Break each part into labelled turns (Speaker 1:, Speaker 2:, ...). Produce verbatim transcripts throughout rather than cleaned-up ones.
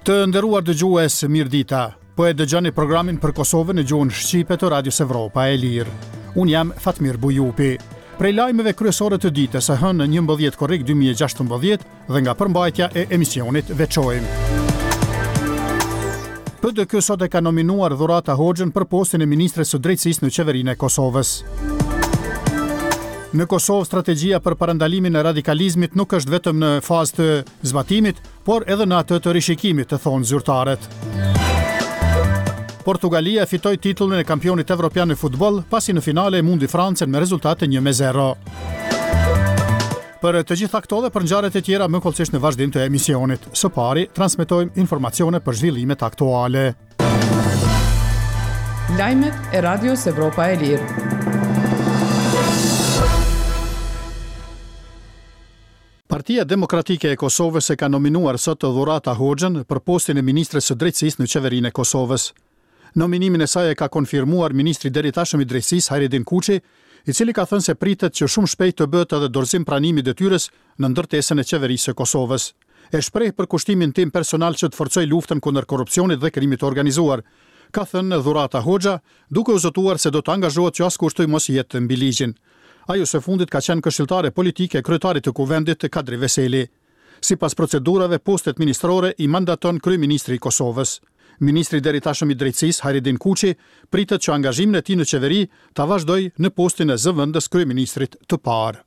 Speaker 1: Të nderuar dëgjues, mirëdita. Po e dëgjoni programin për Kosovën në gjuhën shqipe të Radios Evropa e Lirë. Unë jam Fatmir Bujupi. Prej lajmeve kryesore të ditës së hënë njëmbëdhjetë korrik dy mijë e gjashtëmbëdhjetë dhe nga përmbajtja e emisionit veçojmë. P D K sot e ka nominuar Dhurata Hoxhën për postin e ministres së drejtësisë në qeverinë e Kosovës. Në Kosovë, strategjia për parandalimin e radikalizmit nuk është vetëm në fazë të zbatimit, por edhe në atë të rishikimit, të thonë zyrtarët. Portugalia fitoi titullin e kampionit evropian në futboll, pasi në finale e mundi Francën me rezultate një me zero. Për të gjitha këto dhe për ngjarjet e tjera më kollësisht në vazhdim të emisionit. Së pari, transmetojmë informacione për zhvillimet aktuale.
Speaker 2: Lajmet e Radios Evropa e Lirë.
Speaker 1: Partia Demokratike e Kosovës e ka nominuar sot Dhurata Hoxhën për postin e ministres së drejtësisë në qeverinë e Kosovës. Nominimin e saj e ka konfirmuar ministri deritashëm i drejtësisë Hajredin Kuçi, i cili ka thënë se pritet që shumë shpejt të bëhet edhe dorëzim pranimi detyrës në ndërtesën e qeverisë së Kosovës. E shpreh për kushtimin tim personal që të forcoj luftën kundër korrupsionit dhe krimit të organizuar, ka thënë Dhurata Hoxha, duke u zotuar se do të angazhohet që askush të mos jetë mbi ligjin. Ajo së fundit ka qenë këshilltare politike e kryetarit të kuvendit Kadri Veseli. Sipas procedurave, postet ministrore i mandaton kryeministri i Kosovës. Ministri deritashëm i drejtësisë Hajredin Kuçi pritet që angazhimin e tij në qeveri ta vazhdojë në postin e zëvendës kryeministrit të parë.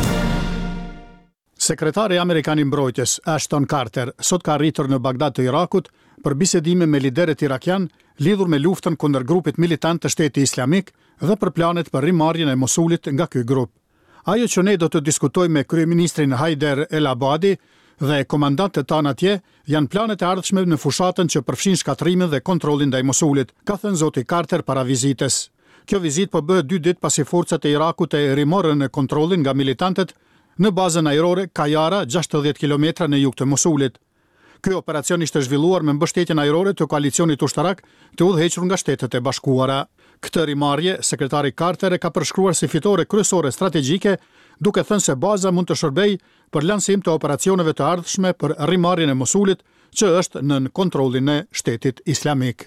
Speaker 1: Sekretari amerikan i mbrojtjes Ashton Carter sot ka arritur në Bagdad të Irakut për bisedime me liderët irakian lidhur me luftën kundër grupit militant të Shteti Islamik dhe për planet për rimarrjen e Mosulit nga ky grup. Ajo që ne do të diskutojmë me kryeministrin Haider El Abadi dhe komandantët tanë atje janë planet e ardhshme në fushatën që përfshin shkatrimin dhe kontrollin ndaj Mosulit, ka thënë zoti Carter para vizitës. Kjo vizitë po bëhet dy ditë pasi forcat e Irakut e rimorën kontrollin nga militantët në bazën ajrore Kajara, gjashtëdhjetë kilometra në jug të Mosulit. Ky operacion ishte zhvilluar me mbështetjen ajrore të koalicionit ushtarak të udhëhequr nga Shtetet e Bashkuara. Këtë rimarrje, sekretari Carter e ka përshkruar si fitore kryesore strategjike, duke thënë se baza mund të shërbejë për lansim të operacioneve të ardhshme për rimarrjen e Mosulit, që është nën kontrollin e Shtetit Islamik.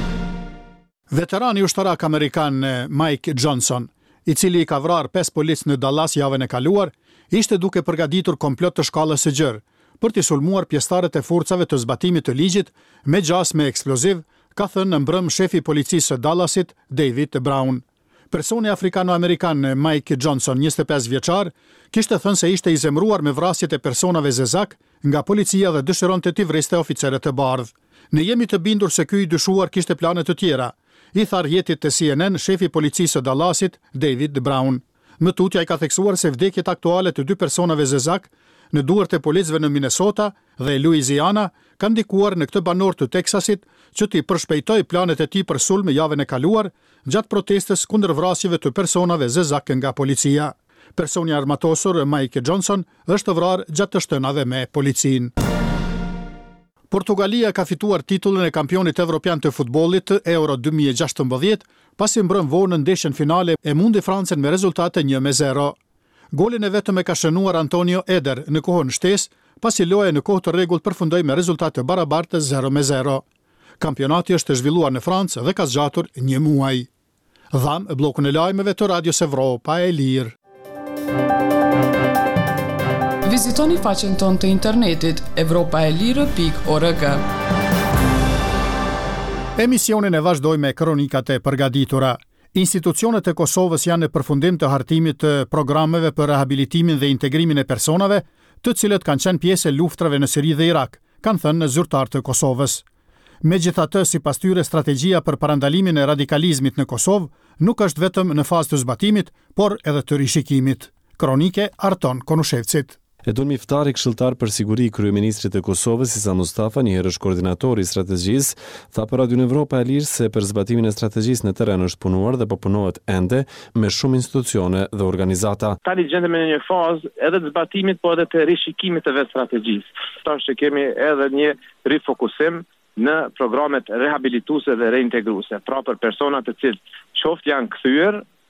Speaker 1: Veterani ushtarak amerikan Mike Johnson, i cili i ka vrarë pesë polic në Dallas javën e kaluar, ishte duke përgatitur komplot të shkallës së gjerë për të sulmuar pjesëtarët e forcave të zbatimit të ligjit me gjas me eksploziv, ka thënë në mbrëm shefi i policisë së Dallasit, David Brown. Personi afrikano-amerikan Mike Johnson, njëzet e pesë vjeçar, kishte thënë se ishte i zemruar me vrasjet e personave zezak nga policia dhe dëshironte t'i vriste oficerët e bardhë. Ne jemi të bindur se ky i dyshuar kishte plane të tjera, i tha rrjetit të C N N shefi i policisë së Dallasit, David Brown. Më tutja i ka theksuar se vdekjet aktuale të dy personave zezak në duart e policëve në Minnesota dhe Louisiana kanë ndikuar në këtë banor të Teksasit që t'i përshpejtoi planet e tij për sulm javën e kaluar gjatë protestës kundër vrasjeve të personave zezak nga policia. Personi armatosur Mike Johnson është vrarë gjatë të shtënave me policinë. Portugalia ka fituar titullin e kampionit evropian të futbollit Euro dy mijë e gjashtëmbëdhjetë pasi mbrëm vonë në ndeshjen finale e mundi Francën me rezultate një me zero. Golin e vetëm e ka shënuar Antonio Eder në kohën shtesë, pasi loja në kohë të rregullt përfundoi me rezultate barabartë zero me zero. Kampionati është zhvilluar në Francë dhe ka zgjatur një muaj. Dham bllokun e lajmeve të Radios Evropa e Lirë.
Speaker 2: Vizitoni faqen tonë të internetit evropaelire pikë org.
Speaker 1: Emisionin e vazhdoj me kronikat e përgatitura. Institucionet e Kosovës janë në përfundim të hartimit të programeve për rehabilitimin dhe integrimin e personave, të cilët kanë qenë pjesë e luftrave në Siri dhe Irak, kanë thënë zyrtarët e Kosovës. Megjithatë, sipas tyre, strategjia për parandalimin e radikalizmit në Kosovë nuk është vetëm në fazë të zbatimit, por edhe të rishikimit. Kronike Arton Konushevcit.
Speaker 3: Edon Miftari, këshilltar për siguri i kryeministrit të Kosovës Isa Mustafa, një herësh koordinatori i strategjisë, tha për Radion Evropa e Lirë se për zbatimin e strategjisë në terren është punuar dhe po punohet ende me shumë institucione dhe organizata.
Speaker 4: Tani gjendemi në një fazë edhe të zbatimit, po edhe të rishikimit të vetë strategjisë. Tash që kemi edhe një rifokusim në programet rehabilituese dhe reintegruese, pra për persona të cilët qoftë janë kthyer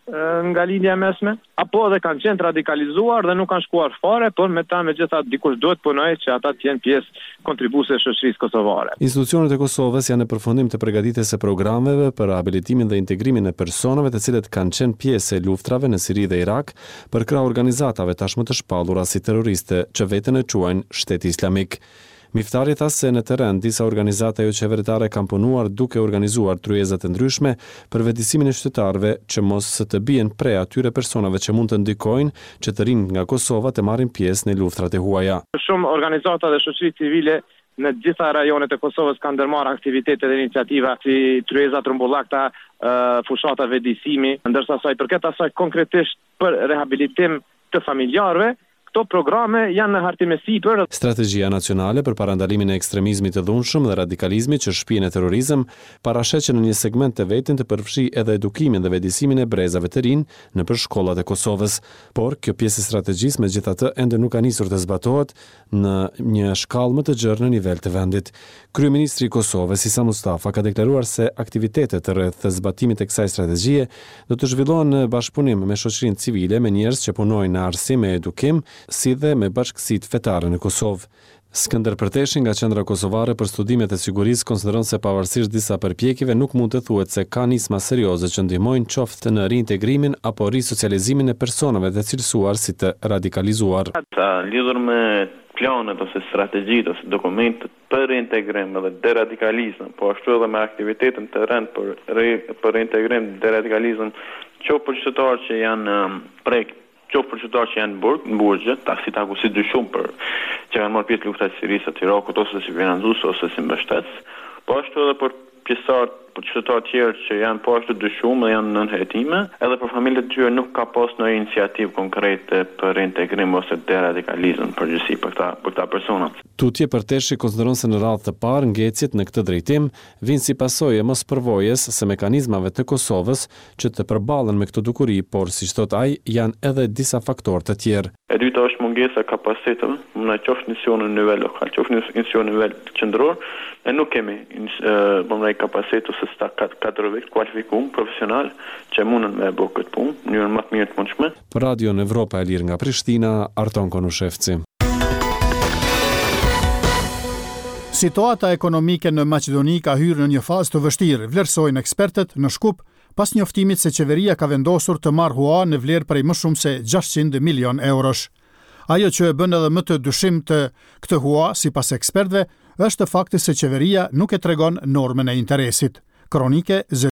Speaker 4: nga lidhja e mesme, apo edhe kanë qenë radikalizuar dhe nuk kanë shkuar fare, por me ta megjithatë dikush duhet punojë që ata të jenë pjesë kontribuese e shoqërisë kosovare.
Speaker 3: Institucionet e Kosovës janë në përfundim të përgatitjes së programeve për rehabilitimin dhe integrimin e personave të cilët kanë qenë pjesë e luftrave në Siri dhe Irak për krah organizatave tashmë të shpallura si terroriste që veten e quajnë Shteti Islamik. Miftari tha se në terren disa organizata jo qeveritare kanë punuar duke organizuar tryeza të ndryshme për vetësimin e qytetarëve që mos të bien pre atyre personave që mund të ndikojnë që të rinë nga Kosova të marrin pjesë në luftrat e huaja.
Speaker 4: Shumë organizata dhe shoqëri civile në gjitha rajonet e Kosovës kanë ndërmarrë aktivitete dhe iniciativa si tryeza trumbullakta, fushata vetësimi, ndërsa sa i përket asaj konkretisht për rehabilitim të familjarëve, këto programe janë në hartim e sipër.
Speaker 3: Strategjia nacionale për parandalimin e ekstremizmit të dhunshëm dhe radikalizmit që shpihen në terrorizëm parashet që në një segment të vetin të përfshi edhe edukimin dhe vetësimin e brezave të rinj nëpër shkollat e Kosovës, por kjo pjesë e strategjisë megjithatë ende nuk ka nisur të zbatohet në një shkallë më të gjerë në nivel të vendit. Kryeministri i Kosovës Isa Mustafa ka deklaruar se aktivitetet rreth zbatimit të kësaj strategjie do të zhvillohen në bashkëpunim me shoqërinë civile, me njerëz që punojnë në arsim e edukim, si dhe me bashkësitë fetare në Kosovë. Skënder Përteshi nga Qendra Kosovare për Studimet e Sigurisë konsideron se pavarësisht disa përpjekjeve nuk mund të thuhet se ka nisma serioze që ndihmojnë qoftë në reintegrimin apo risocializimin e personave të cilësuar si të radikalizuar.
Speaker 5: Ata lidhur me planet ose strategjitë ose dokumentet për reintegrim dhe deradikalizëm, po ashtu edhe me aktivitetin të rënd për re, për reintegrim dhe deradikalizëm, qoftë për qytetarë që janë um, prek qoftë për qytetarë që janë në burg, në burgje, taksi taku si dyshum për që kanë marrë pjesë luftat Sirisë të Irakut ose si financues ose si mbështetës, po ashtu edhe për pjesëtar, për qytetarë tjerë që janë po ashtu dyshum dhe janë nën hetime, edhe për familjet e tyre nuk ka pas ndonjë iniciativë konkrete për reintegrim ose deradikalizëm përgjithësi për këta për këta persona.
Speaker 3: Tutje Përteshi konsideron se në radhë të parë ngecjet në këtë drejtim vijnë si pasojë e mospërvojës së mekanizmave të Kosovës që të përballen me këtë dukuri, por siç thot ai, janë edhe disa faktorë të tjerë.
Speaker 5: E dyta është mungesa e kapaciteteve, në qoftë mision në nivel lokal, qoftë mision në nivel qendror, ne nuk kemi bëmrej kapacitet ose sta kadrove kualifikuar profesional që mundën me bëu këtë punë në mënyrë më të mirë të mundshme.
Speaker 3: Për Radio Evropa e Lirë nga Prishtina, Arton Konushevci.
Speaker 1: Situata ekonomike në Maqedoni ka hyrë në një fazë të vështirë, vlerësojnë ekspertët në Shkup, pas njoftimit se qeveria ka vendosur të marrë hua në vlerë prej më shumë se gjashtëqind milion eurosh. Ajo që e bën edhe më të dyshim të këtë hua, sipas ekspertëve, është fakti se qeveria nuk e tregon normën e interesit. Kronike